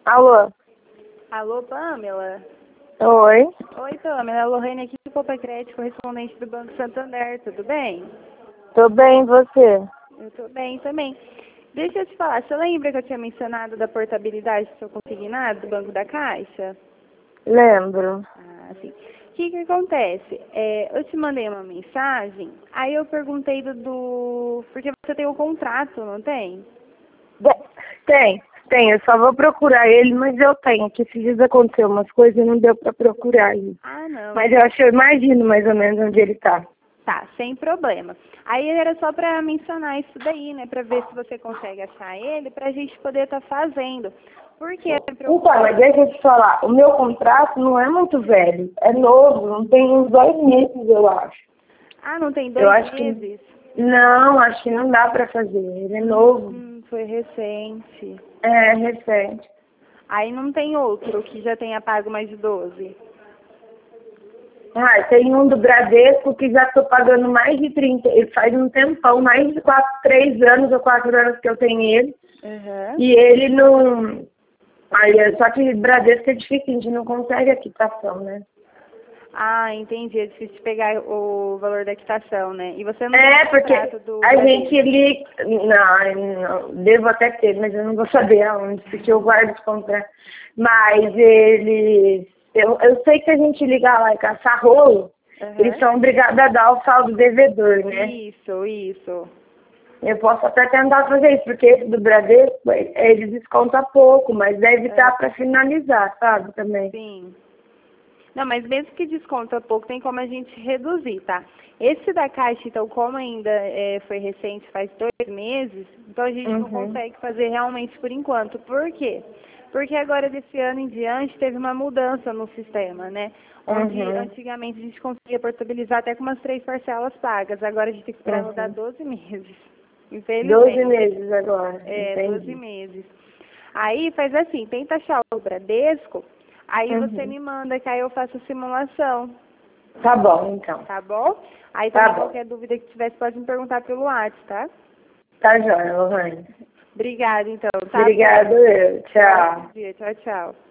Alô? Alô, Pamela? Oi? Oi, Pamela. A Lorraine aqui do Copa Crédito, correspondente do Banco Santander. Tudo bem? Tô bem, e você? Eu tô bem também. Deixa eu te falar, você lembra que eu tinha mencionado da portabilidade do seu consignado do Banco da Caixa? Lembro. Ah, sim. O que acontece? Eu te mandei uma mensagem, aí eu perguntei porque você tem o contrato, não tem? Tem. Eu só vou procurar ele, mas eu tenho. Que esses dias aconteceu umas coisas e não deu pra procurar ele. Ah, não. Mas eu acho que eu imagino mais ou menos onde ele tá. Tá, sem problema. Aí era só para mencionar isso daí, né? Para ver se você consegue achar ele, para a gente poder estar fazendo. Porque Então, mas deixa eu te falar. O meu contrato não é muito velho. É novo. Não tem uns 2 meses, eu acho. Ah, não tem Eu 2 acho meses? Não, acho que não dá pra fazer. Ele é novo. Foi recente. É, recente. Aí não tem outro que já tenha pago mais de 12. Ah, tem um do Bradesco que já estou pagando mais de 30. Ele faz um tempão, mais de 3 anos ou 4 anos que eu tenho ele. Uhum. E ele não. Aí, só que Bradesco é difícil, a gente não consegue a quitação, né? Ah, entendi. É difícil pegar o valor da quitação, né? E você não É, tem o porque contrato do a Bradesco? gente liga. Não, devo até ter, mas eu não vou saber aonde, porque eu guardo os contratos. Mas eles. Eu sei que a gente liga lá e caçar rolo, eles Uhum. são obrigados a dar o saldo devedor, né? Isso. Eu posso até tentar fazer isso, porque esse do Bradesco, eles descontam pouco, mas deve estar para finalizar, sabe, também. Sim. Não, mas mesmo que desconta pouco, tem como a gente reduzir, tá? Esse da Caixa, então, como ainda foi recente, faz 2 meses, então a gente não Uhum. consegue fazer realmente por enquanto. Por quê? Porque agora, desse ano em diante, teve uma mudança no sistema, né? Onde Uhum. antigamente a gente conseguia portabilizar até com umas 3 parcelas pagas. Agora a gente tem que esperar rodar Uhum. 12 meses. 12 Infelizmente. meses agora, 12 entendi. meses. Aí faz assim, tenta achar o Bradesco, aí você Uhum. me manda que aí eu faço a simulação, Tá bom, então. tá bom? Aí Tá também bom. qualquer dúvida que tivesse pode me perguntar pelo WhatsApp, tá? Tá joia, Lohane. Obrigada então, tá? Obrigado, eu. Bom Tchau. dia, tchau, tchau.